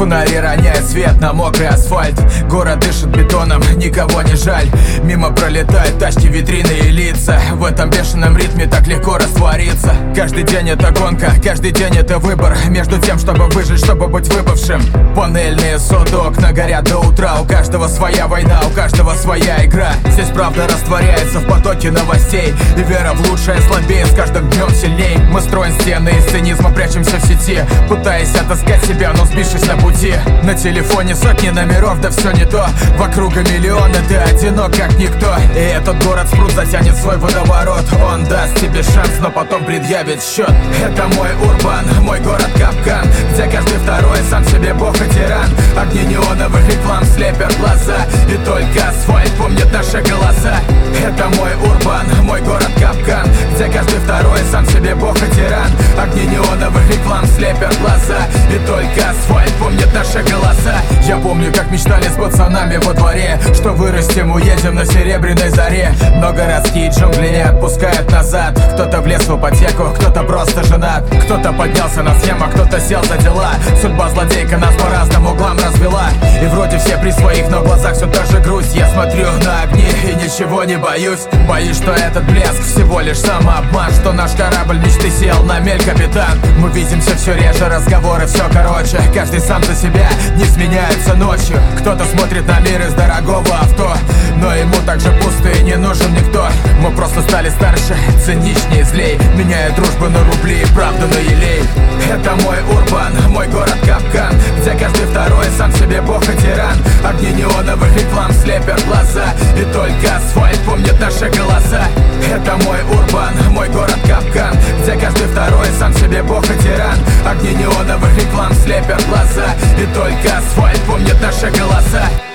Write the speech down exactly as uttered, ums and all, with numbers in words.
Фонари роняют свет на мокрый асфальт. Город дышит бетоном, никого не жаль. Мимо пролетают тачки, витрины и лица. В этом бешеном ритме так легко раствориться. Каждый день это гонка, каждый день это выбор. Между тем, чтобы выжить, чтобы быть выпавшим. Панельные соты, окна горят до утра. У каждого своя война, у каждого своя игра. Здесь правда растворяется в потоке новостей. И вера в лучшее слабее, с каждым днем сильней. Мы строим стены из цинизма, прячемся в сети, пытаясь отыскать себя, но сбившись на пути. На телефоне сотни номеров, да все не то. Вокруг миллионы, ты одинок как никто. И этот город спрут затянет свой водоворот. Он даст тебе шанс, но потом предъявит счет. Это мой урбан, мой город капкан, где каждый второй сам себе бог и тиран. Огни неоновых реклам слепят глаза, и только асфальт помнит наши голоса. Это мой урбан, мой город капкан, где каждый второй сам себе бог и тиран. Огни неоновых реклам слепят глаза, и только асфальт помнит наши голоса. Я помню, как мечтали с пацанами во дворе, что вырастем, уедем на серебряной заре. Но городские джунгли не отпускают назад. Кто-то влез в ипотеку, кто-то просто женат. Кто-то поднялся на схемах, кто-то сел за дела. Судьба злодейка нас по разным углам развела. И вроде все при своих, но в глазах все та же грусть. Я смотрю на огни и ничего не боюсь. Боюсь, что этот блеск всего лишь самообман, что наш корабль мечты сел на мель, капитан. Мы видимся все реже, разговоры все короче. Каждый сам за себя, не сменяется ночью. Кто-то смотрит на мир из дорогого авто, но ему также пусто и не нужен никто. Мы просто стали старше, циничнее, злей, меняя дружбу на рубли и правду на елей. Это мой урбан, мой город капкан, где каждый второй сам себе бог и тиран. Огни неоновых реклам слепят глаза, и только асфальт помнит наши голоса. Это мой урбан, мой город капкан, где каждый второй сам себе бог и тиран. Огни неоновых реклам слепят глаза, и только асфальт помнит наши голоса.